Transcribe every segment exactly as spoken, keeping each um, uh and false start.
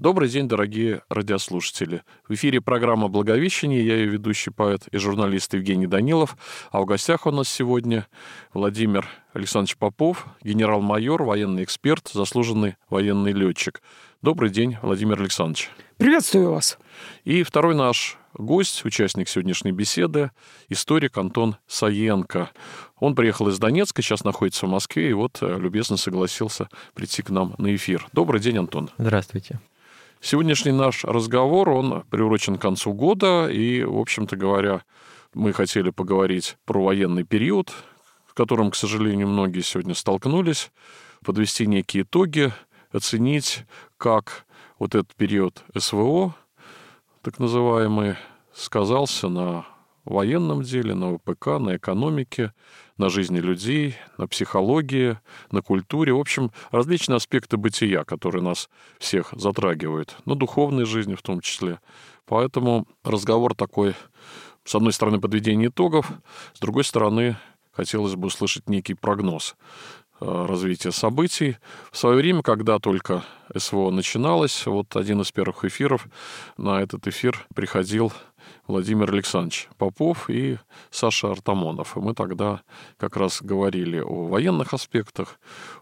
Добрый день, дорогие радиослушатели. В эфире программа «Благовещение». Я ее ведущий поэт и журналист Евгений Данилов. А в гостях у нас сегодня Владимир Александрович Попов, генерал-майор, военный эксперт, заслуженный военный летчик. Добрый день, Владимир Александрович. Приветствую вас. И второй наш гость, участник сегодняшней беседы, историк Антон Саенко. Он приехал из Донецка, сейчас находится в Москве, и вот любезно согласился прийти к нам на эфир. Добрый день, Антон. Здравствуйте. Сегодняшний наш разговор, он приурочен к концу года, и, в общем-то говоря, мы хотели поговорить про военный период, с которым, к сожалению, многие сегодня столкнулись, подвести некие итоги, оценить, как вот этот период СВО, так называемый, сказался на военном деле, на ВПК, на экономике, на жизни людей, на психологии, на культуре. В общем, различные аспекты бытия, которые нас всех затрагивают, на духовной жизни в том числе. Поэтому разговор такой, с одной стороны, подведение итогов, с другой стороны, хотелось бы услышать некий прогноз развития событий. В свое время, когда только СВО начиналось, вот один из первых эфиров, на этот эфир приходил Владимир Александрович Попов и Саша Артамонов. И мы тогда как раз говорили о военных аспектах,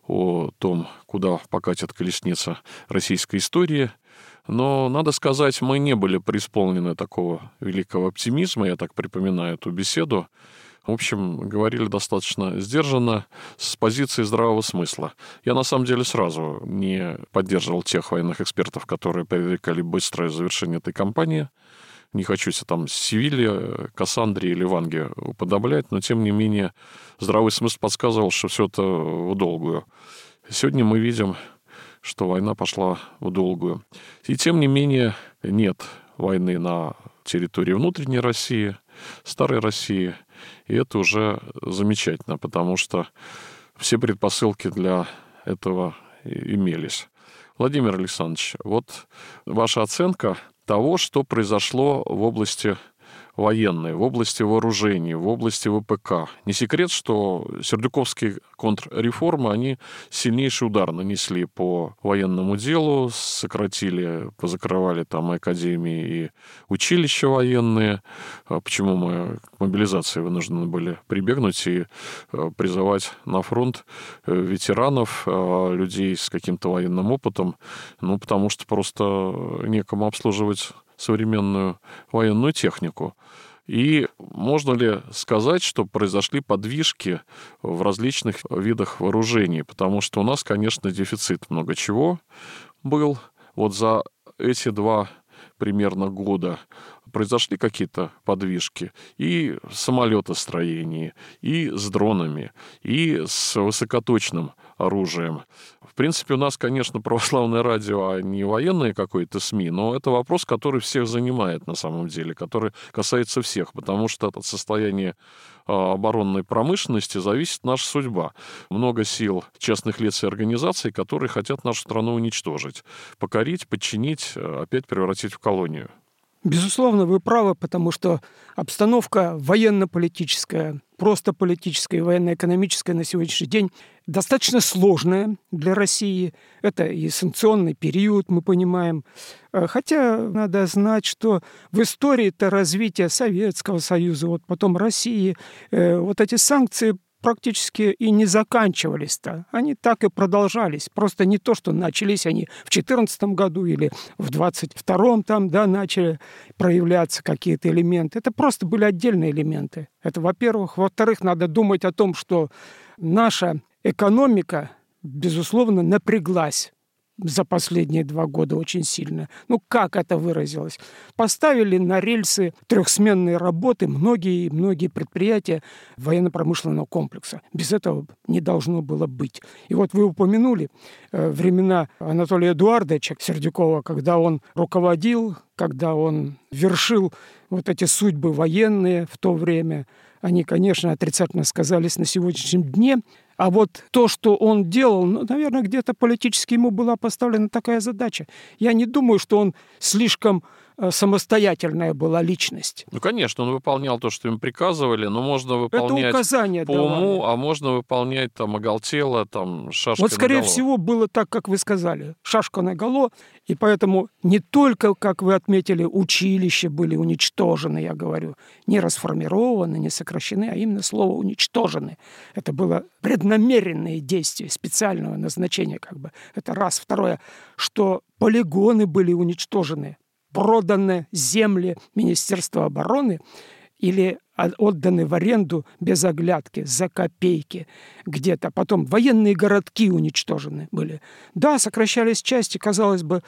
о том, куда покатит колесница российской истории. Но, надо сказать, мы не были преисполнены такого великого оптимизма, я так припоминаю эту беседу. В общем, говорили достаточно сдержанно, с позиции здравого смысла. Я, на самом деле, сразу не поддерживал тех военных экспертов, которые предрекали быстрое завершение этой кампании. Не хочу себя там Севилье, Кассандре или Ванге уподоблять, но, тем не менее, здравый смысл подсказывал, что все это в долгую. Сегодня мы видим, что война пошла в долгую. И, тем не менее, нет войны на территории внутренней России, старой России. И это уже замечательно, потому что все предпосылки для этого имелись. Владимир Александрович, вот ваша оценка того, что произошло в области военной, в области вооружений, в области ВПК. Не секрет, что сердюковские контрреформы, они сильнейший удар нанесли по военному делу, сократили, позакрывали там и академии, и училища военные. Почему мы к мобилизации вынуждены были прибегнуть и призывать на фронт ветеранов, людей с каким-то военным опытом? Ну, потому что просто некому обслуживать современную военную технику. И можно ли сказать, что произошли подвижки в различных видах вооружений? Потому что у нас, конечно, дефицит много чего был. Вот за эти два примерно года произошли какие-то подвижки и в самолетостроении, и с дронами, и с высокоточным оружием. В принципе, у нас, конечно, православное радио, а не военные какой-то СМИ, но это вопрос, который всех занимает на самом деле, который касается всех, потому что от состояния оборонной промышленности зависит наша судьба. Много сил частных лиц и организаций, которые хотят нашу страну уничтожить, покорить, подчинить, опять превратить в колонию. Безусловно, вы правы, потому что обстановка военно-политическая, просто политическая и военно-экономическая на сегодняшний день достаточно сложная для России. Это и санкционный период, мы понимаем. Хотя надо знать, что в истории-то развития Советского Союза, вот потом России, вот эти санкции практически и не заканчивались-то. Они так и продолжались. Просто не то, что начались они в четырнадцатом году или в двадцать втором там, да, начали проявляться какие-то элементы. Это просто были отдельные элементы. Это, во-первых. Во-вторых, надо думать о том, что наша экономика, безусловно, напряглась за последние два года очень сильно. Ну, как это выразилось? Поставили на рельсы трехсменные работы многие-многие предприятия военно-промышленного комплекса. Без этого не должно было быть. И вот вы упомянули э, времена Анатолия Эдуардовича Сердюкова, когда он руководил, когда он вершил вот эти судьбы военные в то время. Они, конечно, отрицательно сказались на сегодняшнем дне. А вот то, что он делал, ну, наверное, где-то политически ему была поставлена такая задача. Я не думаю, что он слишком самостоятельная была личность. Ну, конечно, он выполнял то, что им приказывали, но можно выполнять Это указания по давали. уму, а можно выполнять там оголтело, там, шашкой Вот, скорее наголо. всего, было так, как вы сказали, шашка наголо, и поэтому не только, как вы отметили, училища были уничтожены, я говорю, не расформированы, не сокращены, а именно слово «уничтожены». Это было преднамеренные действия специального назначения, как бы. Это раз. Второе, что полигоны были уничтожены, проданы земли Министерства обороны или отданы в аренду без оглядки, за копейки где-то. Потом военные городки уничтожены были. Да, сокращались части, казалось бы,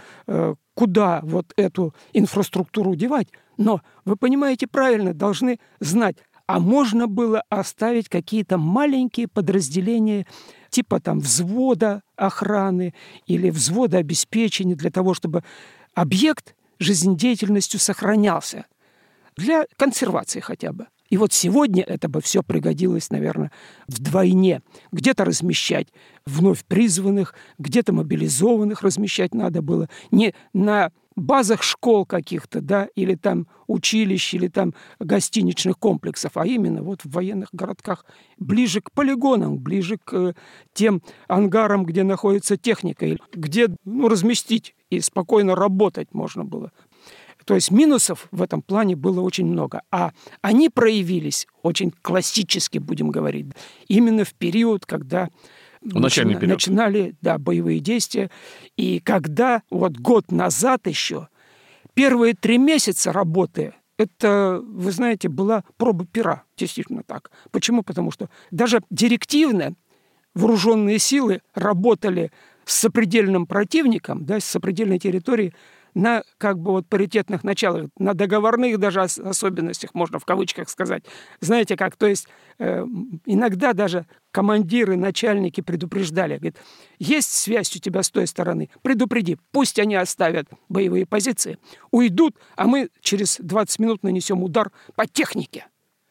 куда вот эту инфраструктуру девать, но, вы понимаете правильно, должны знать, а можно было оставить какие-то маленькие подразделения типа там взвода охраны или взвода обеспечения для того, чтобы объект жизнедеятельностью сохранялся для консервации хотя бы. И вот сегодня это бы все пригодилось, наверное, вдвойне. Где-то размещать вновь призванных, где-то мобилизованных размещать надо было. Не на базах школ каких-то, да, или там училищ, или там гостиничных комплексов, а именно вот в военных городках, ближе к полигонам, ближе к тем ангарам, где находится техника, где ну, разместить и спокойно работать можно было. То есть минусов в этом плане было очень много. А они проявились очень классически, будем говорить, именно в период, когда начали, период. начинали да, боевые действия. И когда вот год назад еще, первые три месяца работы, это, вы знаете, была проба пера. Действительно так. Почему? Потому что даже директивно вооруженные силы работали с сопредельным противником, да, с сопредельной территорией, на как бы вот паритетных началах, на договорных даже особенностях, можно в кавычках сказать. Знаете как, то есть э, иногда даже командиры, начальники предупреждали, говорят, есть связь у тебя с той стороны, предупреди, пусть они оставят боевые позиции, уйдут, а мы через двадцать минут нанесем удар по технике,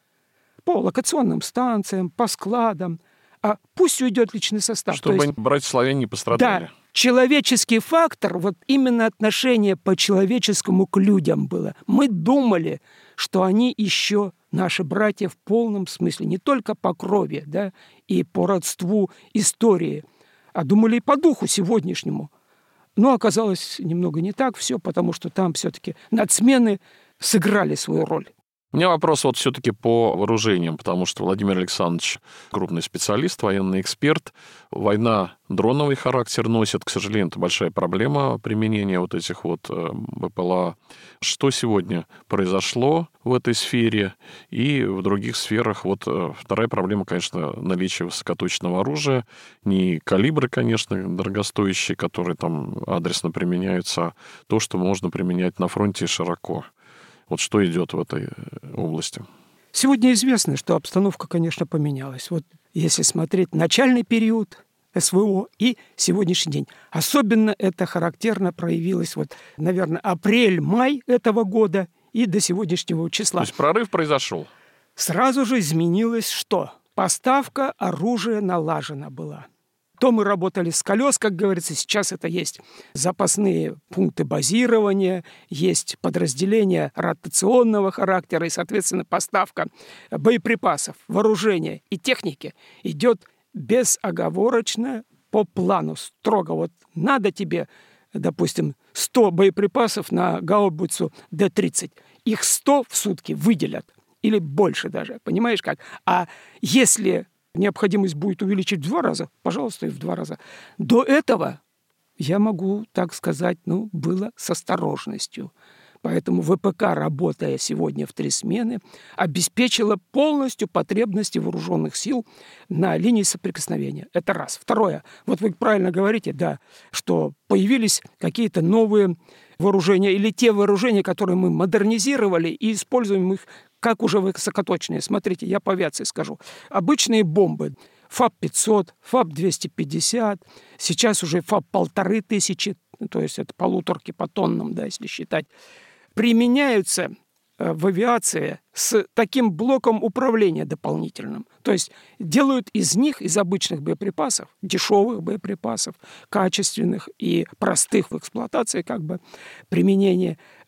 по локационным станциям, по складам, а пусть уйдет личный состав. Чтобы есть, братья-славяне не пострадали. Да. Человеческий фактор, вот именно отношение по-человеческому к людям было. Мы думали, что они еще наши братья в полном смысле, не только по крови, да, и по родству истории, а думали и по духу сегодняшнему. Но оказалось немного не так все, потому что там все-таки нацмены сыграли свою роль. У меня вопрос вот все-таки по вооружениям, потому что Владимир Александрович крупный специалист, военный эксперт. Война дроновый характер носит. К сожалению, это большая проблема применения вот этих вот БПЛА. Что сегодня произошло в этой сфере и в других сферах? Вот вторая проблема, конечно, наличие высокоточного оружия. Не калибры, конечно, дорогостоящие, которые там адресно применяются, а то, что можно применять на фронте широко. Вот что идет в этой области? Сегодня известно, что обстановка, конечно, поменялась. Вот если смотреть начальный период СВО и сегодняшний день. Особенно это характерно проявилось, вот, наверное, апрель-май этого года и до сегодняшнего числа. То есть прорыв произошел? Сразу же изменилось что? Поставка оружия налажена была. То мы работали с колес, как говорится, сейчас это есть запасные пункты базирования, есть подразделения ротационного характера, и, соответственно, поставка боеприпасов, вооружения и техники идет безоговорочно по плану, строго. Вот надо тебе, допустим, сто боеприпасов на гаубицу Д тридцать, их сто в сутки выделят, или больше даже, понимаешь как? А если необходимость будет увеличить в два раза, пожалуйста, и в два раза. До этого, я могу так сказать, ну, было с осторожностью. Поэтому ВПК, работая сегодня в три смены, обеспечила полностью потребности вооруженных сил на линии соприкосновения. Это раз. Второе. Вот вы правильно говорите, да, что появились какие-то новые вооружения или те вооружения, которые мы модернизировали и используем их как уже высокоточные. Смотрите, я по авиации скажу. Обычные бомбы. ФАП пятьсот, ФАП двести пятьдесят, сейчас уже ФАП полторы тысячи, то есть это полуторки по тоннам, да, если считать, применяются в авиации с таким блоком управления дополнительным. То есть делают из них, из обычных боеприпасов, дешевых боеприпасов, качественных и простых в эксплуатации, как бы применения,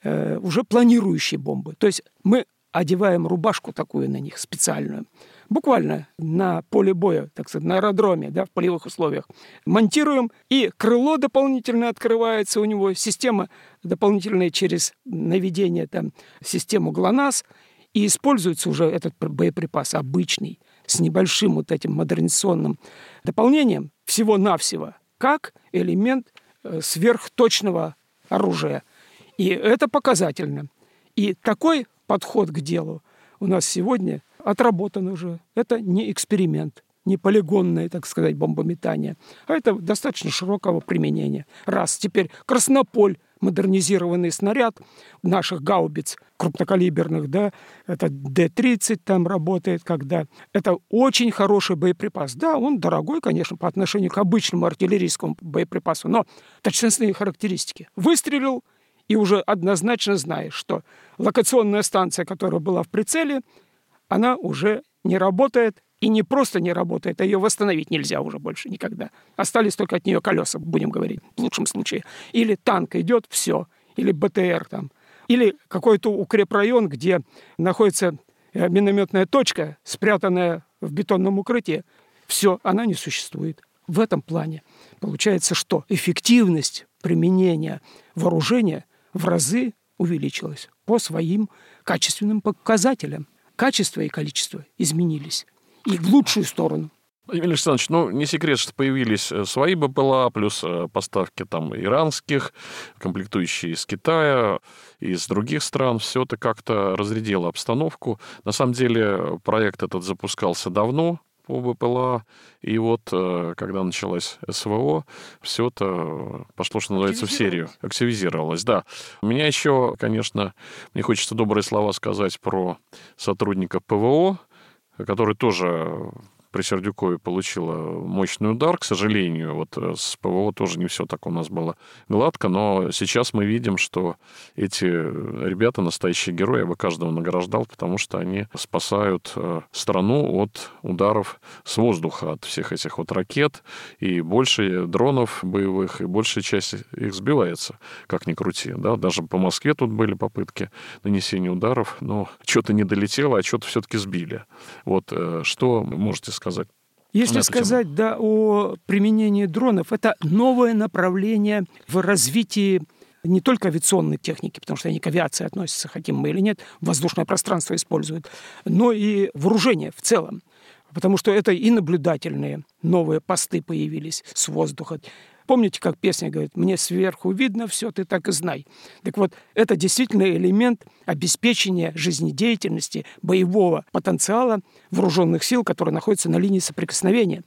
э, уже планирующие бомбы. То есть мы одеваем рубашку такую на них специальную, буквально на поле боя, так сказать, на аэродроме, да, в полевых условиях, монтируем, и крыло дополнительно открывается у него, система дополнительная через наведение, там, систему ГЛОНАСС, и используется уже этот боеприпас обычный, с небольшим вот этим модернизационным дополнением, всего-навсего, как элемент сверхточного оружия. И это показательно. И такой подход к делу у нас сегодня отработан уже. Это не эксперимент, не полигонное, так сказать, бомбометание, а это достаточно широкого применения. Раз. Теперь Краснополь, модернизированный снаряд наших гаубиц крупнокалиберных, да, это Д тридцать там работает, когда это очень хороший боеприпас. Да, он дорогой, конечно, по отношению к обычному артиллерийскому боеприпасу, но точностные характеристики. Выстрелил, и уже однозначно знаешь, что локационная станция, которая была в прицеле, она уже не работает, и не просто не работает, а ее восстановить нельзя уже больше никогда. Остались только от нее колеса, будем говорить, в лучшем случае. Или танк идет, все, или БТР там, или какой-то укрепрайон, где находится минометная точка, спрятанная в бетонном укрытии. Все, она не существует. В этом плане получается, что эффективность применения вооружения в разы увеличилась по своим качественным показателям. Качество и количество изменились. И в лучшую сторону. Владимир Александрович, ну, не секрет, что появились свои БПЛА, плюс поставки там иранских, комплектующие из Китая, из других стран. Все это как-то разрядило обстановку. На самом деле проект этот запускался давно по БПЛА, и вот когда началась СВО, все это пошло, что называется, в серию. Активизировалось, да. У меня еще, конечно, мне хочется добрые слова сказать про сотрудников ПВО, который тоже при Сердюкове получила мощный удар. К сожалению, вот с ПВО тоже не все так у нас было гладко, но сейчас мы видим, что эти ребята настоящие герои, я бы каждого награждал, потому что они спасают страну от ударов с воздуха, от всех этих вот ракет, и больше дронов боевых, и большая часть их сбивается, как ни крути. Да? Даже по Москве тут были попытки нанесения ударов, но что-то не долетело, а что-то все-таки сбили. Вот что можете сказать? сказать. Если сказать, тему. да, о применении дронов, это новое направление в развитии не только авиационной техники, потому что они к авиации относятся, хотим мы или нет, воздушное пространство используют, но и вооружение в целом. Потому что это и наблюдательные новые посты появились с воздуха. Помните, как песня говорит: «Мне сверху видно все, ты так и знай». Так вот, это действительно элемент обеспечения жизнедеятельности, боевого потенциала вооруженных сил, которые находятся на линии соприкосновения.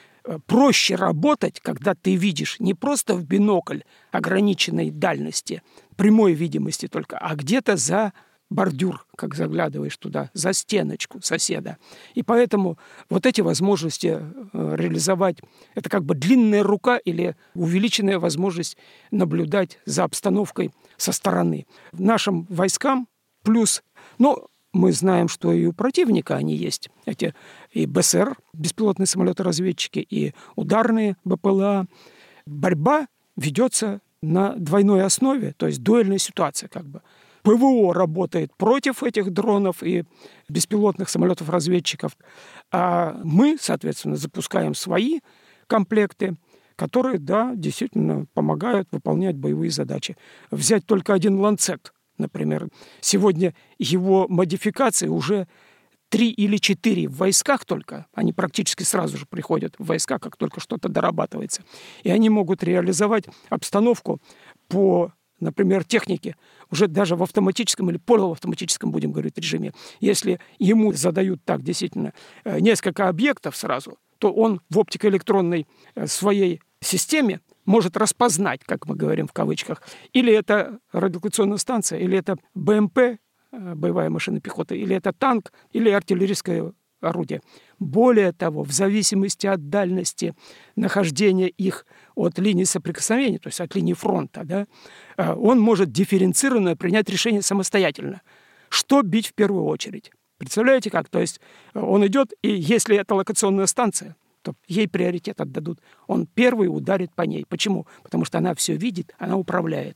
Проще работать, когда ты видишь не просто в бинокль ограниченной дальности, прямой видимости только, а где-то за бордюр, как заглядываешь туда, за стеночку соседа. И поэтому вот эти возможности реализовать, это как бы длинная рука или увеличенная возможность наблюдать за обстановкой со стороны. Нашим войскам плюс, ну, мы знаем, что и у противника они есть. Эти и БСР, беспилотные самолеты-разведчики, и ударные БПЛА. Борьба ведется на двойной основе, то есть дуэльная ситуация как бы. ПВО работает против этих дронов и беспилотных самолетов-разведчиков, а мы, соответственно, запускаем свои комплекты, которые, да, действительно помогают выполнять боевые задачи. Взять только один «Ланцет», например. Сегодня его модификации уже три или четыре в войсках только. Они практически сразу же приходят в войска, как только что-то дорабатывается. И они могут реализовать обстановку по, например, технике, уже даже в автоматическом или полуавтоматическом, будем говорить, режиме. Если ему задают так действительно несколько объектов сразу, то он в оптико-электронной своей системе может распознать, как мы говорим в кавычках, или это радиолокационная станция, или это БМП, боевая машина пехоты, или это танк, или артиллерийское орудие. Более того, в зависимости от дальности нахождения их от линии соприкосновения, то есть от линии фронта, да, он может дифференцированно принять решение самостоятельно. Что бить в первую очередь? Представляете как? То есть он идет, и если это локационная станция, то ей приоритет отдадут. Он первый ударит по ней. Почему? Потому что она все видит, она управляет.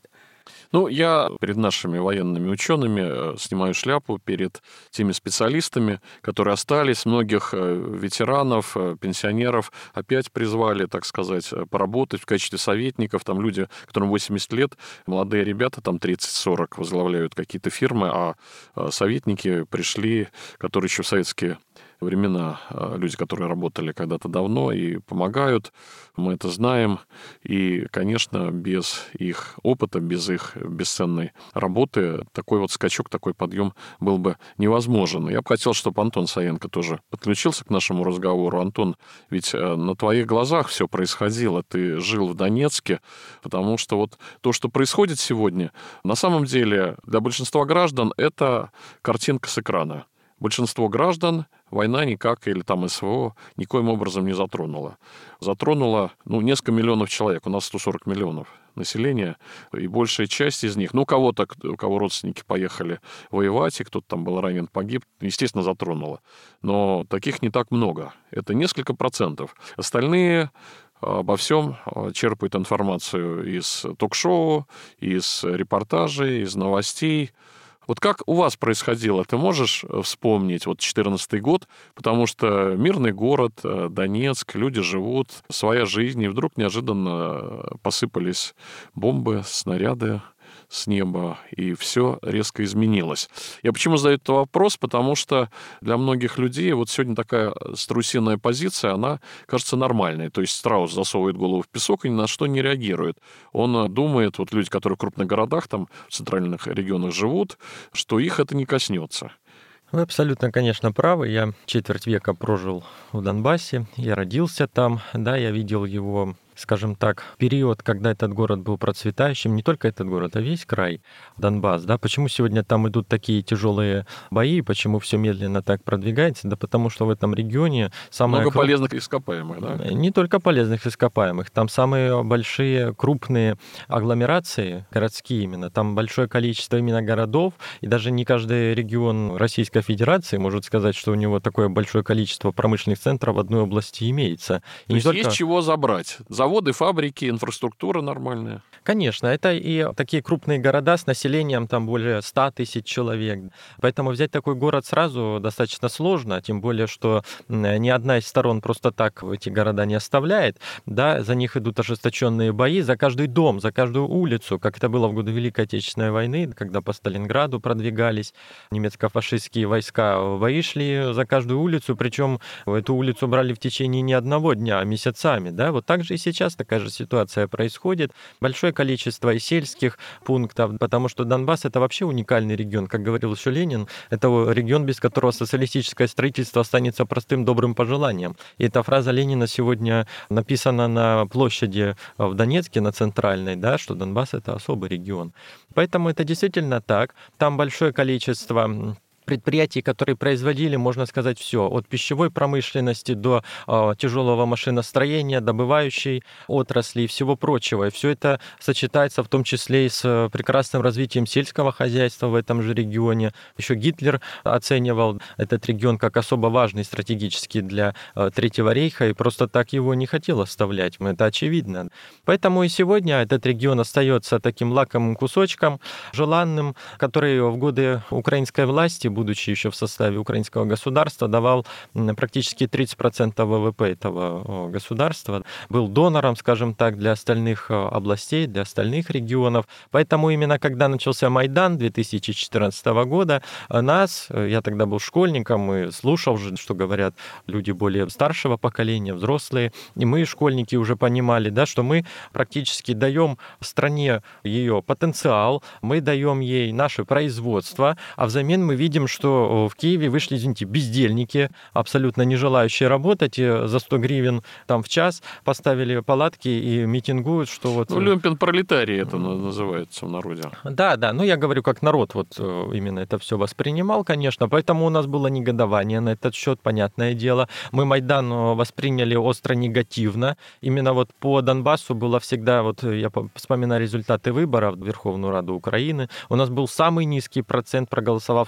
Ну, я перед нашими военными учеными снимаю шляпу перед теми специалистами, которые остались. Многих ветеранов, пенсионеров опять призвали, так сказать, поработать в качестве советников. Там люди, которым восемьдесят лет, молодые ребята, там тридцать-сорок, возглавляют какие-то фирмы, а советники пришли, которые еще в советские времена, люди, которые работали когда-то давно и помогают, мы это знаем. И, конечно, без их опыта, без их бесценной работы такой вот скачок, такой подъем был бы невозможен. Я бы хотел, чтобы Антон Саенко тоже подключился к нашему разговору. Антон, ведь на твоих глазах все происходило, ты жил в Донецке, потому что вот то, что происходит сегодня, на самом деле для большинства граждан это картинка с экрана. Большинство граждан война никак, или там СВО, никоим образом не затронула. Затронула, ну, несколько миллионов человек. У нас сто сорок миллионов населения, и большая часть из них, ну, у кого-то, у кого родственники поехали воевать, и кто-то там был ранен, погиб, естественно, затронула. Но таких не так много. Это несколько процентов. Остальные обо всем черпают информацию из ток-шоу, из репортажей, из новостей. Вот как у вас происходило? Ты можешь вспомнить вот четырнадцатый год, потому что мирный город, Донецк, люди живут, своя жизнь, и вдруг неожиданно посыпались бомбы, снаряды с неба, и все резко изменилось. Я почему задаю этот вопрос? Потому что для многих людей вот сегодня такая страусиная позиция, она кажется нормальной. То есть страус засовывает голову в песок и ни на что не реагирует. Он думает, вот люди, которые в крупных городах, там, в центральных регионах живут, что их это не коснется. Вы абсолютно, конечно, правы. Я четверть века прожил в Донбассе, я родился там, да, я видел его, скажем так, период, когда этот город был процветающим, не только этот город, а весь край, Донбасс, да. Почему сегодня там идут такие тяжелые бои, почему все медленно так продвигается? Да потому что в этом регионе самое... Много круп... полезных ископаемых, да? Не только полезных ископаемых, там самые большие, крупные агломерации, городские именно, там большое количество именно городов, и даже не каждый регион Российской Федерации может сказать, что у него такое большое количество промышленных центров в одной области имеется. И То есть только... есть чего забрать? Заводы, фабрики, инфраструктура нормальная. Конечно, это и такие крупные города с населением там более ста тысяч человек. Поэтому взять такой город сразу достаточно сложно, тем более, что ни одна из сторон просто так эти города не оставляет. Да, за них идут ожесточенные бои, за каждый дом, за каждую улицу, как это было в годы Великой Отечественной войны, когда по Сталинграду продвигались немецко-фашистские войска. Бои шли за каждую улицу, причем эту улицу брали в течение не одного дня, а месяцами. Да? Вот так же и сейчас такая же ситуация происходит. Большое количество и сельских пунктов, потому что Донбасс — это вообще уникальный регион. Как говорил еще Ленин, это регион, без которого социалистическое строительство останется простым добрым пожеланием. И эта фраза Ленина сегодня написана на площади в Донецке, на центральной, да, что Донбасс — это особый регион. Поэтому это действительно так. Там большое количество предприятий, которые производили, можно сказать, все, от пищевой промышленности до э, тяжелого машиностроения, добывающей отрасли и всего прочего. И все это сочетается в том числе и с прекрасным развитием сельского хозяйства в этом же регионе. Еще Гитлер оценивал этот регион как особо важный стратегически для э, Третьего рейха и просто так его не хотел оставлять. Это очевидно. Поэтому и сегодня этот регион остается таким лакомым кусочком, желанным, который в годы украинской власти, будучи еще в составе украинского государства, давал практически тридцать процентов ВВП этого государства, был донором, скажем так, для остальных областей, для остальных регионов. Поэтому именно когда начался Майдан две тысячи четырнадцатого года, нас, я тогда был школьником и слушал же, что говорят люди более старшего поколения, взрослые, и мы, школьники, уже понимали, да, что мы практически даем стране ее потенциал, мы даем ей наше производство, а взамен мы видим, что в Киеве вышли, извините, бездельники, абсолютно не желающие работать, и за сто гривен там в час поставили палатки и митингуют, что вот... Ну, люмпен-пролетарий это называется в народе. Да, да, ну я говорю, как народ вот именно это все воспринимал, конечно, поэтому у нас было негодование на этот счет, понятное дело. Мы Майдан восприняли остро негативно. Именно вот по Донбассу было всегда, вот я вспоминаю результаты выборов в Верховную Раду Украины, у нас был самый низкий процент проголосовавших за ту же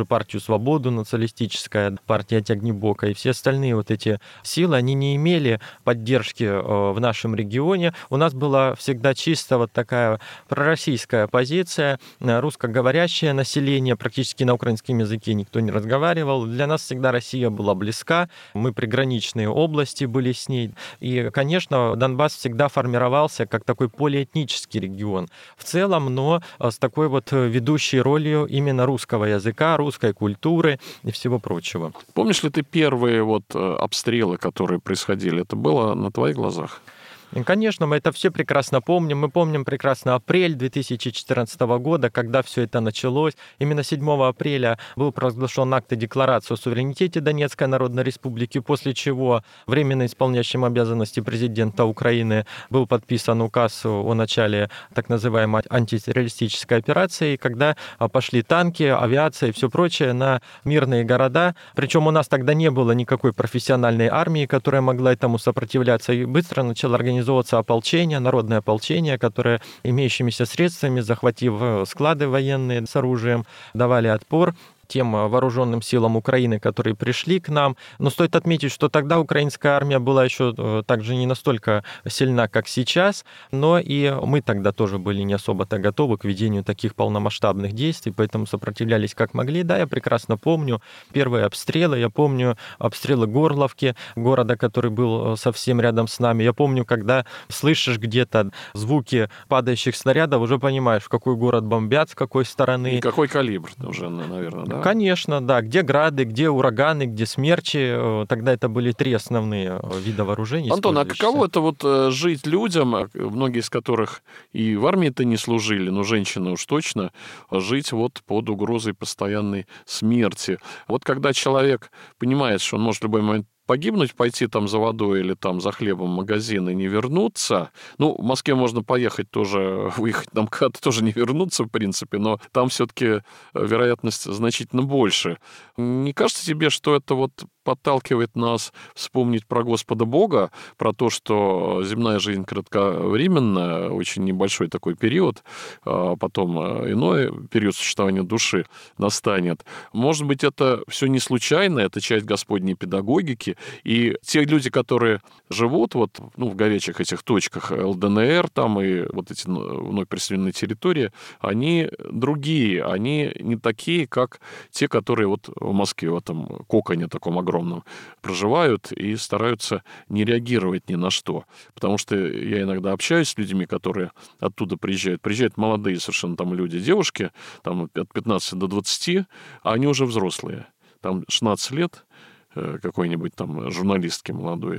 же партию «Свободу», националистическая партия Тягнебока, и все остальные вот эти силы, они не имели поддержки в нашем регионе. У нас была всегда чисто вот такая пророссийская позиция, русскоговорящее население, практически на украинском языке никто не разговаривал. Для нас всегда Россия была близка, мы приграничные области были с ней. И, конечно, Донбасс всегда формировался как такой полиэтнический регион в целом, но с такой вот ведущей ролью именно русского языка, русской культуры и всего прочего. Помнишь ли ты первые вот обстрелы, которые происходили? Это было на твоих глазах? Конечно, мы это все прекрасно помним. Мы помним прекрасно апрель две тысячи четырнадцатого года, когда все это началось. Именно седьмого апреля был провозглашен акт и декларация о суверенитете Донецкой Народной Республики, после чего временно исполняющим обязанности президента Украины был подписан указ о начале так называемой антитеррористической операции, когда пошли танки, авиация и все прочее на мирные города. Причем у нас тогда не было никакой профессиональной армии, которая могла этому сопротивляться, и быстро начала организовываться ополчение, народное ополчение, которое имеющимися средствами, захватив склады военные с оружием, давали отпор тем вооруженным силам Украины, которые пришли к нам. Но стоит отметить, что тогда украинская армия была еще также не настолько сильна, как сейчас, но и мы тогда тоже были не особо-то готовы к ведению таких полномасштабных действий, поэтому сопротивлялись как могли. Да, я прекрасно помню первые обстрелы, я помню обстрелы Горловки, города, который был совсем рядом с нами. Я помню, когда слышишь где-то звуки падающих снарядов, уже понимаешь, в какой город бомбят, с какой стороны. И какой калибр уже, наверное, да? Конечно, да. Где грады, где ураганы, где смерчи. Тогда это были три основные вида вооружений. Антон, а каково это вот жить людям, многие из которых и в армии-то не служили, но женщины уж точно, жить вот под угрозой постоянной смерти? Вот когда человек понимает, что он может в любой момент погибнуть, пойти там за водой или там за хлебом в магазин и не вернуться. Ну, в Москве можно поехать тоже, выехать там куда-то тоже не вернуться, в принципе, но там все-таки вероятность значительно больше. Не кажется тебе, что это вот подталкивает нас вспомнить про Господа Бога, про то, что земная жизнь кратковременная, очень небольшой такой период, а потом иной период существования души настанет. Может быть, это все не случайно, это часть Господней педагогики, и те люди, которые живут вот, ну, в горячих этих точках ЛДНР там и вот эти вновь присоединенные территории, они другие, они не такие, как те, которые вот в Москве в этом коконе таком огромном проживают и стараются не реагировать ни на что. Потому что я иногда общаюсь с людьми, которые оттуда приезжают. Приезжают молодые совершенно там люди, девушки, там от пятнадцати до двадцати, а они уже взрослые. Там шестнадцать лет, какой-нибудь там журналистки молодой,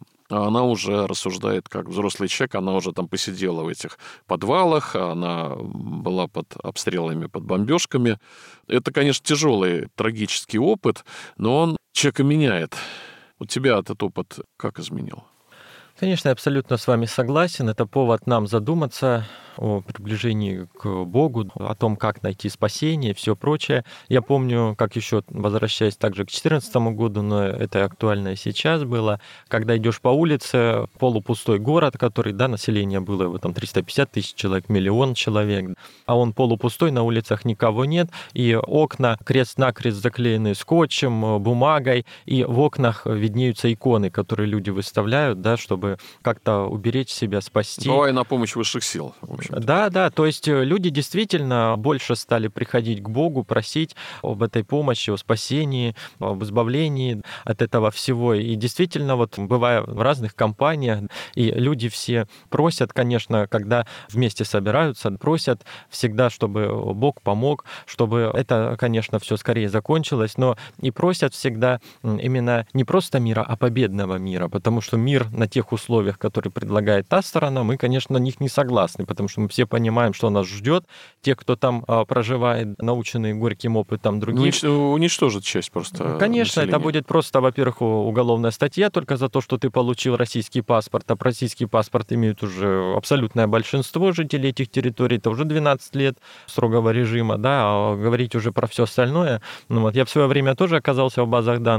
а она уже рассуждает как взрослый человек, она уже там посидела в этих подвалах, она была под обстрелами, под бомбежками. Это, конечно, тяжелый, трагический опыт, но он человека меняет. У тебя этот опыт как изменил? Конечно, я абсолютно с вами согласен. Это повод нам задуматься о приближении к Богу, о том, как найти спасение и все прочее. Я помню, как еще, возвращаясь также к две тысячи четырнадцатому году, но это актуально и сейчас было, когда идешь по улице, полупустой город, который, да, население было его там триста пятьдесят тысяч человек, миллион человек, а он полупустой, на улицах никого нет, и окна крест-накрест заклеены скотчем, бумагой, и в окнах виднеются иконы, которые люди выставляют, да, чтобы как-то уберечь себя, спасти. Бывая на помощь высших сил, в общем. Да, да, то есть люди действительно больше стали приходить к Богу, просить об этой помощи, о спасении, об избавлении от этого всего. И действительно, вот бывая в разных компаниях, и люди все просят, конечно, когда вместе собираются, просят всегда, чтобы Бог помог, чтобы это, конечно, все скорее закончилось, но и просят всегда именно не просто мира, а победного мира, потому что мир на тех условиях, которые предлагает та сторона, мы, конечно, на них не согласны, потому что мы все понимаем, что нас ждет. Те, кто там а, проживает, наученные горьким опытом других. Ну, уничтожит часть просто. Конечно, населения. Это будет просто, во-первых, уголовная статья только за то, что ты получил российский паспорт, а российский паспорт имеет уже абсолютное большинство жителей этих территорий, это уже двенадцать лет строгого режима, да, а говорить уже про все остальное. Ну, вот я в свое время тоже оказался в базах данных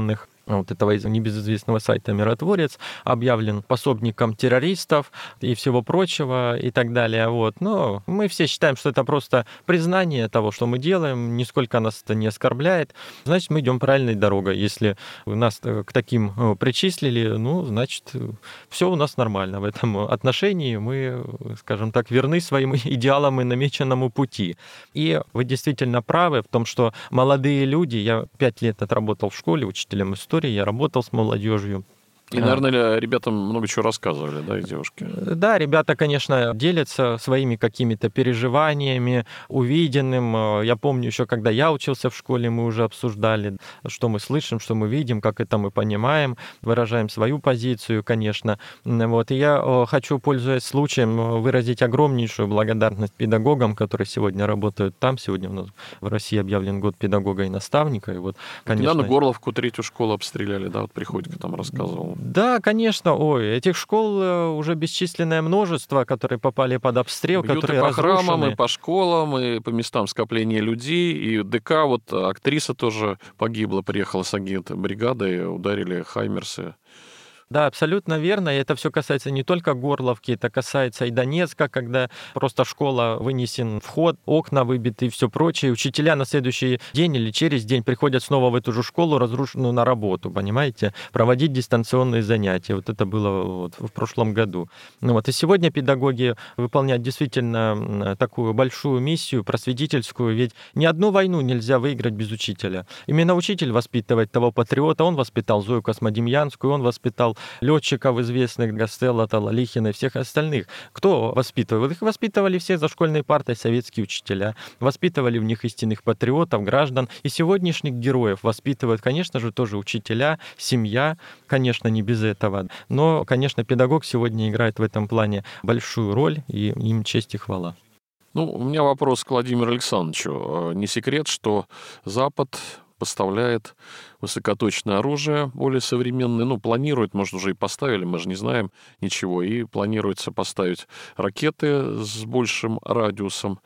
вот этого небезызвестного сайта «Миротворец», объявлен пособником террористов и всего прочего и так далее. Вот. Но мы все считаем, что это просто признание того, что мы делаем, нисколько нас это не оскорбляет. Значит, мы идем правильной дорогой. Если нас к таким причислили, ну, значит, все у нас нормально в этом отношении. Мы, скажем так, верны своим идеалам и намеченному пути. И вы действительно правы в том, что молодые люди, я пять лет отработал в школе учителем истории, я работал с молодежью. И, наверное, ребятам много чего рассказывали, да, и девушки? Да, ребята, конечно, делятся своими какими-то переживаниями, увиденным. Я помню еще, когда я учился в школе, мы уже обсуждали, что мы слышим, что мы видим, как это мы понимаем, выражаем свою позицию, конечно. Вот. И я хочу, пользуясь случаем, выразить огромнейшую благодарность педагогам, которые сегодня работают там. Сегодня у нас в России объявлен год педагога и наставника. И вот, конечно... Недавно Горловку, третью школу обстреляли, да, вот Приходько там рассказывал. Да, конечно. Ой, этих школ уже бесчисленное множество, которые попали под обстрел, Бьют которые и по разрушены. храмам, и по школам, и по местам скопления людей. И ДК, вот актриса тоже погибла, приехала с агент-бригадой, ударили хаймерсы. Да, абсолютно верно. И это все касается не только Горловки, это касается и Донецка, когда просто школа вынесен вход, окна выбиты и все прочее. Учителя на следующий день или через день приходят снова в эту же школу, разрушенную, на работу, понимаете, проводить дистанционные занятия. Вот это было вот в прошлом году. Ну вот. И сегодня педагоги выполняют действительно такую большую миссию просветительскую, ведь ни одну войну нельзя выиграть без учителя. Именно учитель воспитывает того патриота, он воспитал Зою Космодемьянскую, он воспитал летчиков известных, Гастелло, Талалихина и всех остальных. Кто воспитывал? Их воспитывали все за школьной партой советские учителя. Воспитывали в них истинных патриотов, граждан. И сегодняшних героев воспитывают, конечно же, тоже учителя, семья, конечно, не без этого. Но, конечно, педагог сегодня играет в этом плане большую роль, и им честь и хвала. Ну, у меня вопрос к Владимиру Александровичу. Не секрет, что Запад поставляет высокоточное оружие, более современное. Ну, планирует, может, уже и поставили, мы же не знаем ничего. И планируется поставить ракеты с большим радиусом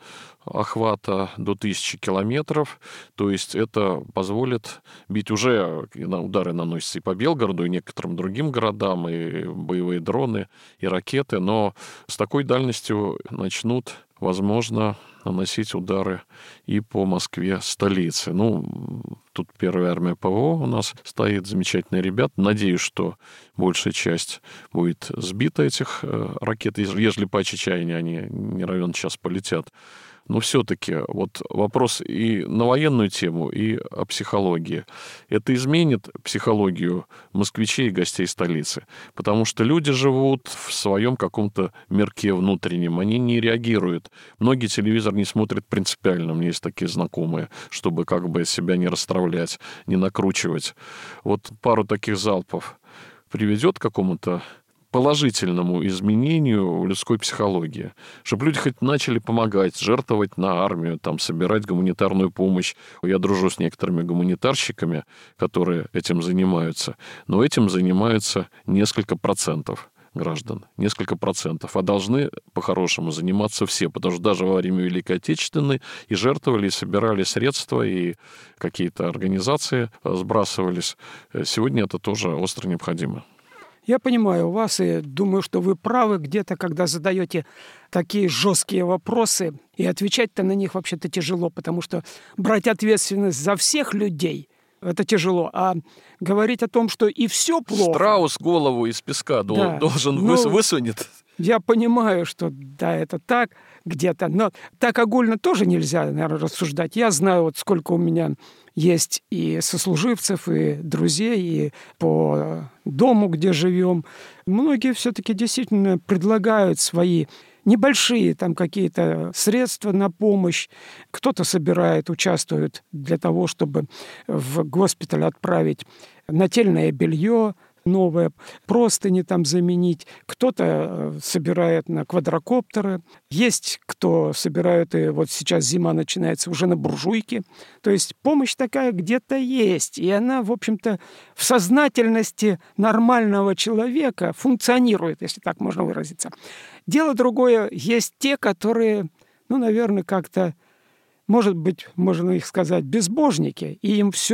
охвата до тысячи километров. То есть это позволит бить уже, удары наносятся и по Белгороду, и некоторым другим городам, и боевые дроны, и ракеты. Но с такой дальностью начнут, возможно, наносить удары и по Москве, столице. Ну, тут первая армия ПВО у нас стоит, замечательные ребята. Надеюсь, что большая часть будет сбита этих э, ракет, ежели по чечайне они не равен час полетят. Но все-таки вот вопрос и на военную тему, и о психологии. Это изменит психологию москвичей и гостей столицы. Потому что люди живут в своем каком-то мирке внутреннем. Они не реагируют. Многие телевизор не смотрят принципиально. У меня есть такие знакомые, чтобы как бы себя не расстраивать, не накручивать. Вот пару таких залпов приведет к какому-то положительному изменению в людской психологии, чтобы люди хоть начали помогать, жертвовать на армию, там, собирать гуманитарную помощь. Я дружу с некоторыми гуманитарщиками, которые этим занимаются, но этим занимаются несколько процентов граждан, несколько процентов, а должны по-хорошему заниматься все, потому что даже во время Великой Отечественной и жертвовали, и собирали средства, и какие-то организации сбрасывались. Сегодня это тоже остро необходимо. Я понимаю вас и думаю, что вы правы где-то, когда задаете такие жесткие вопросы, и отвечать-то на них вообще-то тяжело, потому что брать ответственность за всех людей – это тяжело, а говорить о том, что и все плохо… Страус голову из песка да, должен ну, высунет. Я понимаю, что да, это так где-то, но так огульно тоже нельзя, наверное, рассуждать. Я знаю, вот сколько у меня есть и сослуживцев, и друзей, и по дому, где живем. Многие все-таки действительно предлагают свои небольшие там какие-то средства на помощь. Кто-то собирает, участвует для того, чтобы в госпиталь отправить нательное белье, новое, простыни там заменить. Кто-то собирает на квадрокоптеры. Есть кто собирает, и вот сейчас зима начинается, уже на буржуйки. То есть помощь такая где-то есть. И она, в общем-то, в сознательности нормального человека функционирует, если так можно выразиться. Дело другое, есть те, которые, ну, наверное, как-то, может быть, можно их сказать, безбожники, и им все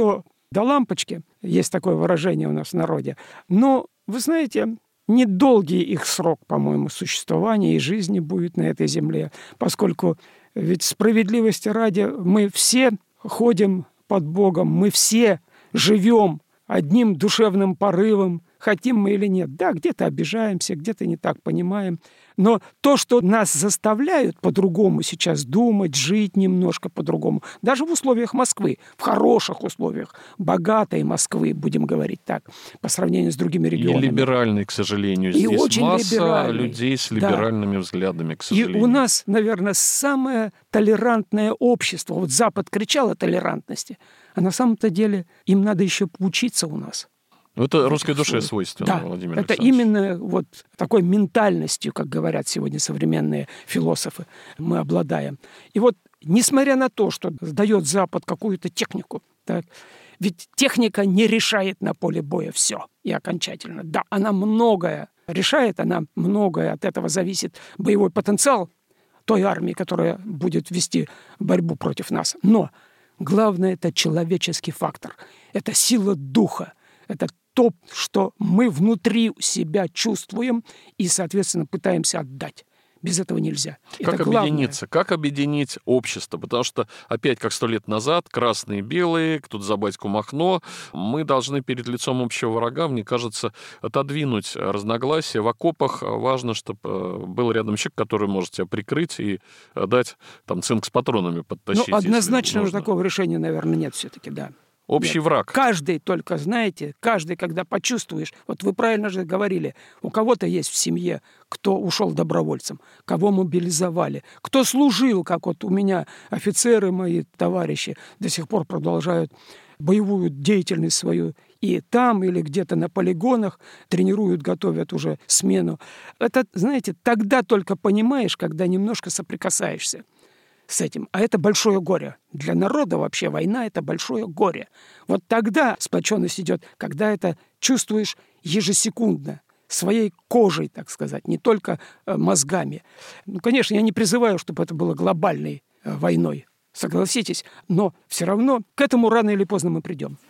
до лампочки, есть такое выражение у нас в народе. Но, вы знаете, недолгий их срок, по-моему, существования и жизни будет на этой земле, поскольку ведь справедливости ради мы все ходим под Богом, мы все живем одним душевным порывом, хотим мы или нет. Да, где-то обижаемся, где-то не так понимаем. Но то, что нас заставляют по-другому сейчас думать, жить немножко по-другому, даже в условиях Москвы, в хороших условиях, богатой Москвы, будем говорить так, по сравнению с другими регионами. И либеральный, к сожалению. И Здесь очень масса либеральный. людей с либеральными Да. взглядами, к И сожалению. у нас, наверное, самое толерантное общество. Вот Запад кричал о толерантности, а на самом-то деле им надо еще поучиться у нас. Это русской душе свойственно, Да, Владимир это Александрович. именно вот такой ментальностью, как говорят сегодня современные философы, мы обладаем. И вот, несмотря на то, что дает Запад какую-то технику, так, ведь техника не решает на поле боя все и окончательно. Да, она многое решает, она многое, от этого зависит боевой потенциал той армии, которая будет вести борьбу против нас. Но главное – это человеческий фактор, это сила духа, это то, что мы внутри себя чувствуем и, соответственно, пытаемся отдать. Без этого нельзя. Как это главное. объединиться? Как объединить общество? Потому что, опять, как сто лет назад, красные и белые, кто-то за батьку Махно, мы должны перед лицом общего врага, мне кажется, отодвинуть разногласия. В окопах важно, чтобы был рядом человек, который может тебя прикрыть и дать там цинк с патронами подтащить. Ну, однозначного нужно. такого решения, наверное, нет все-таки, да. Общий Нет. враг. Каждый только, знаете, каждый, когда почувствуешь, вот вы правильно же говорили, у кого-то есть в семье, кто ушел добровольцем, кого мобилизовали, кто служил, как вот у меня офицеры мои, товарищи, до сих пор продолжают боевую деятельность свою и там, или где-то на полигонах, тренируют, готовят уже смену. Это, знаете, тогда только понимаешь, когда немножко соприкасаешься с этим. А это большое горе. Для народа вообще война – это большое горе. Вот тогда сплоченность идет, когда это чувствуешь ежесекундно, своей кожей, так сказать, не только мозгами. Ну, конечно, я не призываю, чтобы это было глобальной войной, согласитесь, но все равно к этому рано или поздно мы придем.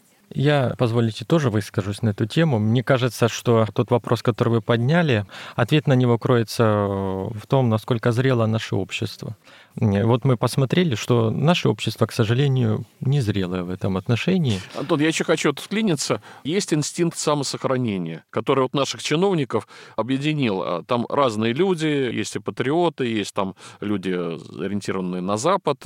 Я, позволите, тоже выскажусь на эту тему. Мне кажется, что тот вопрос, который вы подняли, ответ на него кроется в том, насколько зрело наше общество. Вот мы посмотрели, что наше общество, к сожалению, не зрелое в этом отношении. Антон, я еще хочу вклиниться. Есть инстинкт самосохранения, который вот наших чиновников объединил. Там разные люди, есть и патриоты, есть там люди, ориентированные на Запад,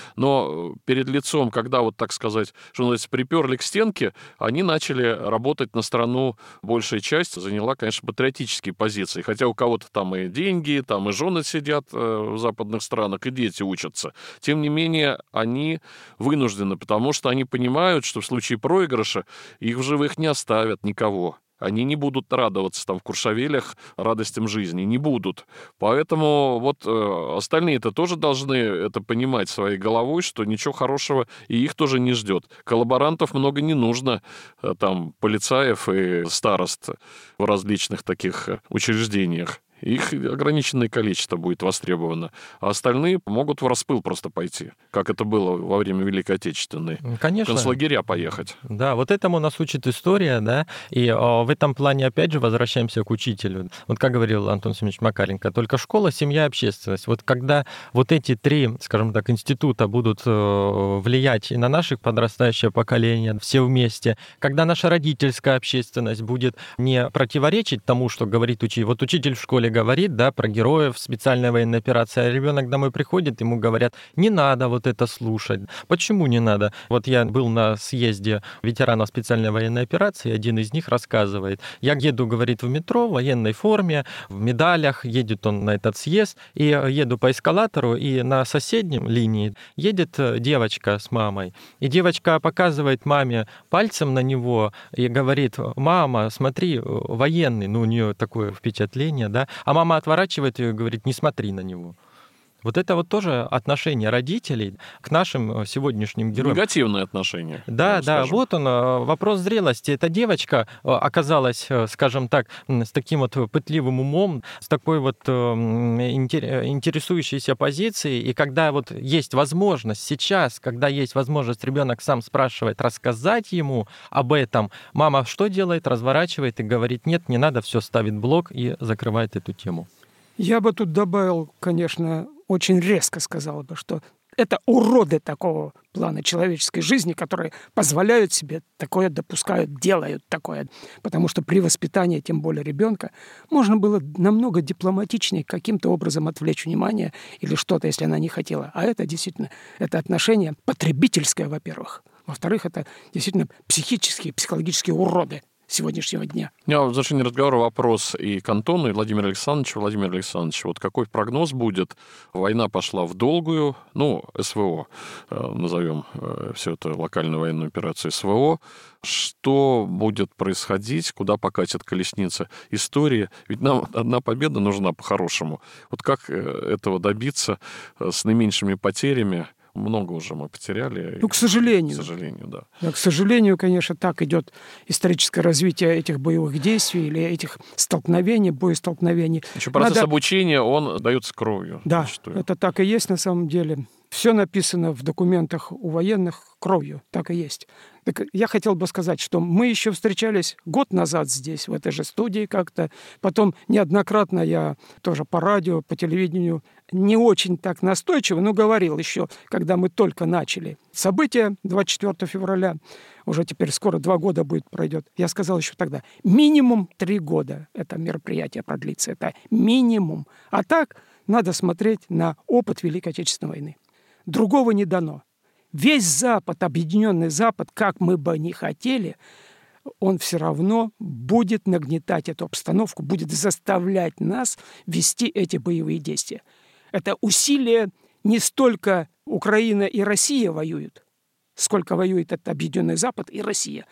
но перед лицом, когда, вот так сказать, что называется, приперли к стенке, они начали работать на страну. Большая часть заняла, конечно, патриотические позиции. Хотя у кого-то там и деньги, там и жены сидят в западных странах, и дети учатся. Тем не менее, они вынуждены, потому что они понимают, что в случае проигрыша их в живых не оставят никого. Они не будут радоваться там в Куршавелях радостям жизни, не будут. Поэтому вот э, остальные-то тоже должны это понимать своей головой, что ничего хорошего и их тоже не ждет. Коллаборантов много не нужно, э, там, полицаев и старост в различных таких учреждениях. Их ограниченное количество будет востребовано, а остальные могут в распыл просто пойти, как это было во время Великой Отечественной. Конечно. В концлагеря поехать. Да, вот этому нас учит история, да, и о, в этом плане, опять же, возвращаемся к учителю. Вот как говорил Антон Семенович Макаренко, только школа, семья, общественность. Вот когда вот эти три, скажем так, института будут влиять и на наше подрастающее поколение, все вместе, когда наша родительская общественность будет не противоречить тому, что говорит учитель. Вот учитель в школе говорит, да, про героев специальной военной операции, а ребенок домой приходит, ему говорят, не надо вот это слушать. Почему не надо? Вот я был на съезде ветеранов специальной военной операции, один из них рассказывает. Я еду, говорит, в метро в военной форме, в медалях, едет он на этот съезд, и еду по эскалатору, и на соседнем линии едет девочка с мамой. И девочка показывает маме пальцем на него и говорит, мама, смотри, военный, ну у нее такое впечатление, да, а мама отворачивает ее и говорит, не смотри на него. Вот это вот тоже отношение родителей к нашим сегодняшним героям. Негативное отношение. Да, да, скажем. вот он, вопрос зрелости. Эта девочка оказалась, скажем так, с таким вот пытливым умом, с такой вот интересующейся позицией. И когда вот есть возможность сейчас, когда есть возможность, ребенок сам спрашивает, рассказать ему об этом, мама что делает? Разворачивает и говорит, нет, не надо, все ставит блок и закрывает эту тему. Я бы тут добавил, конечно, очень резко сказал бы, что это уроды такого плана человеческой жизни, которые позволяют себе такое, допускают, делают такое. Потому что при воспитании, тем более ребенка, можно было намного дипломатичнее каким-то образом отвлечь внимание или что-то, если она не хотела. А это действительно, это отношение потребительское, во-первых. Во-вторых, это действительно психические, психологические уроды сегодняшнего дня. У меня в завершении разговора вопрос и к Антону, и Владимиру Александровичу. Владимир Александрович, вот какой прогноз будет? Война пошла в долгую, ну, СВО, назовем все это локальную военную операцию СВО. Что будет происходить? Куда покатит колесница истории? Ведь нам одна победа нужна по-хорошему. Вот как этого добиться с наименьшими потерями? Много уже мы потеряли. Ну, к сожалению. К сожалению, да. Да, к сожалению, конечно, так идет историческое развитие этих боевых действий или этих столкновений, боестолкновений. Еще процесс Надо... обучения, он дается кровью. Да, зачастую. Это так и есть на самом деле. Все написано в документах у военных кровью, так и есть. Так я хотел бы сказать, что мы еще встречались год назад здесь, в этой же студии как-то. Потом неоднократно я тоже по радио, по телевидению не очень так настойчиво, но говорил еще, когда мы только начали события двадцать четвёртого февраля, уже теперь скоро два года будет пройдет. Я сказал еще тогда, минимум три года это мероприятие продлится, это минимум. А так надо смотреть на опыт Великой Отечественной войны. Другого не дано. Весь Запад, объединенный Запад, как мы бы ни хотели, он все равно будет нагнетать эту обстановку, будет заставлять нас вести эти боевые действия. Это усилие не столько Украина и Россия воюют, сколько воюет этот объединенный Запад и Россия.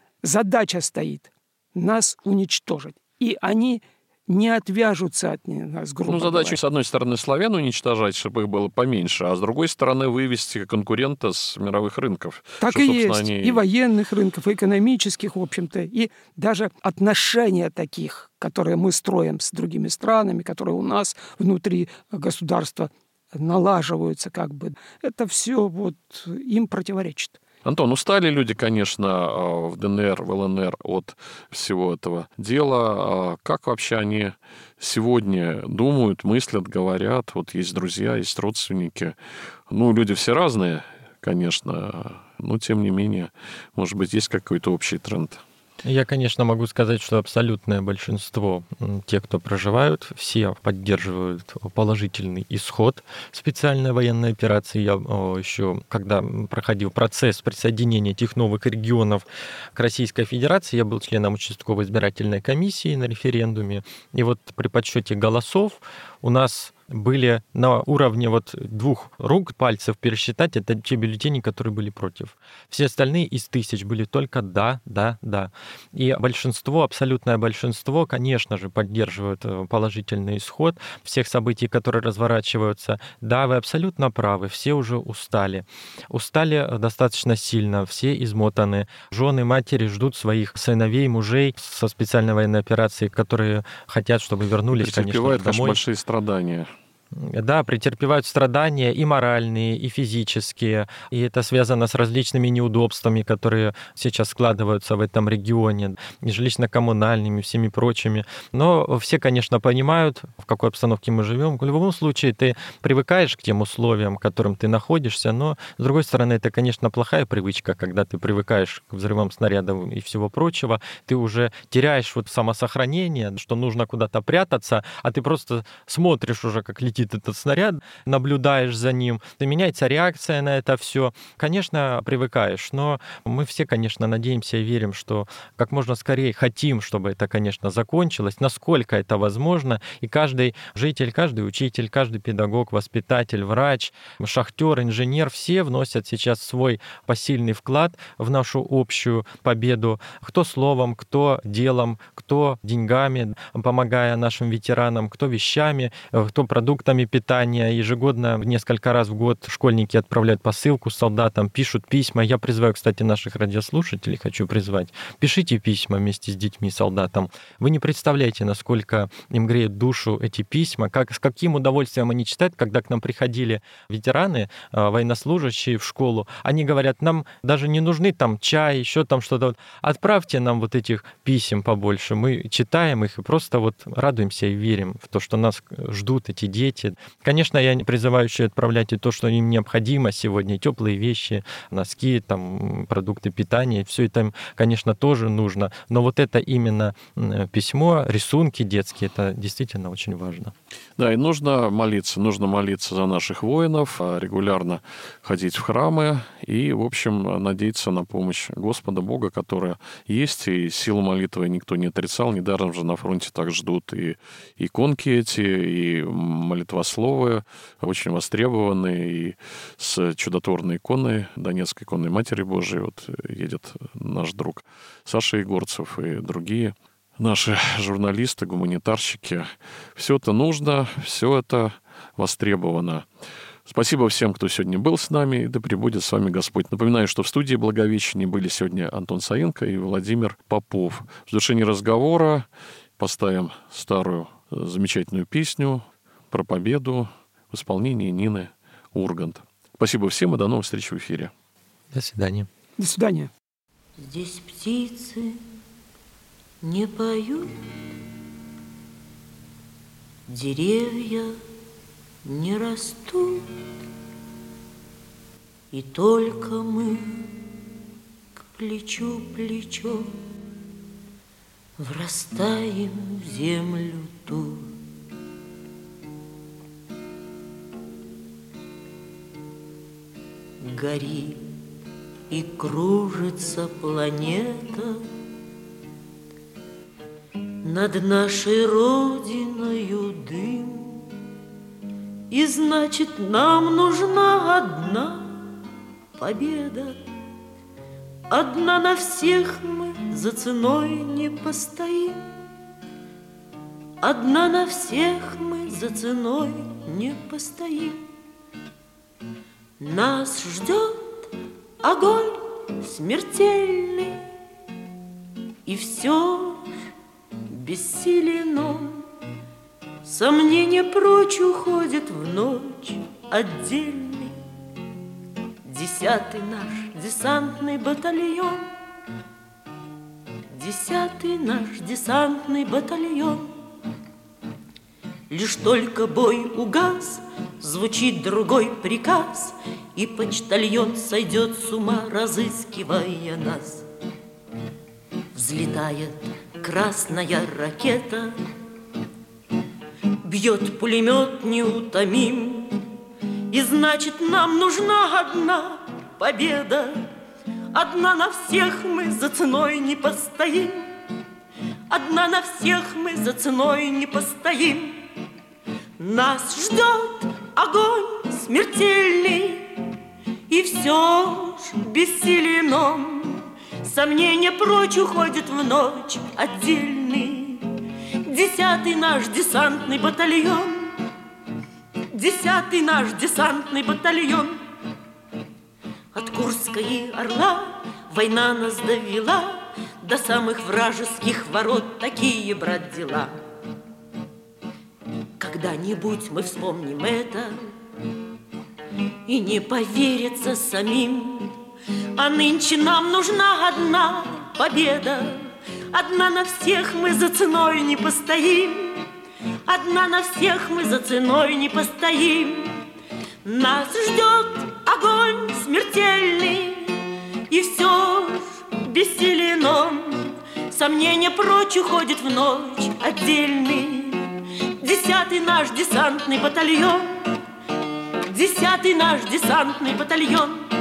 Задача стоит нас уничтожить. И они не отвяжутся от нас, грубо Ну, задача, говоря. с одной стороны, славян уничтожать, чтобы их было поменьше, а с другой стороны, вывести конкурента с мировых рынков. Так что, и есть. они... И военных рынков, и экономических, в общем-то, и даже отношения таких, которые мы строим с другими странами, которые у нас внутри государства налаживаются как бы. Это все вот им противоречит. Антон, устали люди, конечно, в ДНР, в ЛНР от всего этого дела. Как вообще они сегодня думают, мыслят, говорят? Вот есть друзья, есть родственники. Ну, люди все разные, конечно, но тем не менее, может быть, есть какой-то общий тренд. Я, конечно, могу сказать, что абсолютное большинство тех, кто проживают, все поддерживают положительный исход специальной военной операции. Я еще, когда проходил процесс присоединения этих новых регионов к Российской Федерации, я был членом участковой избирательной комиссии на референдуме. И вот при подсчете голосов у нас были на уровне вот двух рук, пальцев пересчитать, это те бюллетени, которые были против. Все остальные из тысяч были только «да, да, да». И большинство, абсолютное большинство, конечно же, поддерживают положительный исход всех событий, которые разворачиваются. Да, вы абсолютно правы, все уже устали. Устали достаточно сильно, все измотаны. Жены, матери ждут своих сыновей, мужей со специальной военной операцией, которые хотят, чтобы вернулись, конечно, Претерпевают, домой. конечно, большие страдания. Да, претерпевают страдания и моральные, и физические. И это связано с различными неудобствами, которые сейчас складываются в этом регионе, и жилищно-коммунальными, всеми прочими. Но все, конечно, понимают, в какой обстановке мы живем. В любом случае, ты привыкаешь к тем условиям, в которым ты находишься, но, с другой стороны, это, конечно, плохая привычка, когда ты привыкаешь к взрывам снарядов и всего прочего. Ты уже теряешь вот самосохранение, что нужно куда-то прятаться, а ты просто смотришь уже, как летит этот снаряд, наблюдаешь за ним, меняется реакция на это все. Конечно, привыкаешь, но мы все, конечно, надеемся и верим, что как можно скорее хотим, чтобы это, конечно, закончилось, насколько это возможно, и каждый житель, каждый учитель, каждый педагог, воспитатель, врач, шахтер, инженер, все вносят сейчас свой посильный вклад в нашу общую победу. Кто словом, кто делом, кто деньгами, помогая нашим ветеранам, кто вещами, кто продуктами, продуктами питания. Ежегодно, несколько раз в год школьники отправляют посылку солдатам, пишут письма. Я призываю, кстати, наших радиослушателей, хочу призвать, пишите письма вместе с детьми солдатам. Вы не представляете, насколько им греют душу эти письма, как, с каким удовольствием они читают, когда к нам приходили ветераны, военнослужащие в школу. Они говорят, нам даже не нужны там чай, еще там что-то. Отправьте нам вот этих писем побольше. Мы читаем их и просто вот радуемся и верим в то, что нас ждут эти дети. Конечно, я не призываю еще отправлять и то, что им необходимо сегодня, теплые вещи, носки, там, продукты питания. Все это им, конечно, тоже нужно. Но вот это именно письмо, рисунки детские, это действительно очень важно. Да, и нужно молиться. Нужно молиться за наших воинов, регулярно ходить в храмы и, в общем, надеяться на помощь Господа Бога, которая есть, и силу молитвы никто не отрицал. Недаром же на фронте так ждут и иконки эти, и молитвословы, очень востребованные, и с чудотворной иконой Донецкой иконой Матери Божией вот едет наш друг Саша Егорцев и другие наши журналисты, гуманитарщики. Все это нужно, все это востребовано. Спасибо всем, кто сегодня был с нами, и да пребудет с вами Господь. Напоминаю, что в студии Благовещения были сегодня Антон Саенко и Владимир Попов. В завершении разговора поставим старую замечательную песню про победу в исполнении Нины Ургант. Спасибо всем и до новых встреч в эфире. До свидания. До свидания. Здесь птицы не поют, деревья не растут, и только мы к плечу плечо врастаем в землю ту. Горит и кружится планета над нашей родиною дым. И значит, нам нужна одна победа. Одна на всех мы за ценой не постоим. Одна на всех мы за ценой не постоим. Нас ждет огонь смертельный, и все бессилен он. Сомнение прочь уходит в ночь отдельный. Десятый наш десантный батальон, Десятый наш десантный батальон. Лишь только бой угас, звучит другой приказ, и почтальон сойдет с ума, разыскивая нас. Взлетает красная ракета, бьет пулемет неутомим, и значит, нам нужна одна победа. Одна на всех мы за ценой не постоим. Одна на всех мы за ценой не постоим. Нас ждет огонь смертельный, и все ж бессилен он. Сомнение прочь уходит в ночь отдельный. Десятый наш десантный батальон, Десятый наш десантный батальон. От Курска и Орла война нас довела до самых вражеских ворот. Такие, брат, дела. Когда-нибудь мы вспомним это, и не поверится самим. А нынче нам нужна одна победа. Одна на всех мы за ценой не постоим. Одна на всех мы за ценой не постоим. Нас ждет огонь смертельный, и все ж бессилен он. Сомнение прочь уходит в ночь отдельный. Десятый наш десантный батальон, Десятый наш десантный батальон.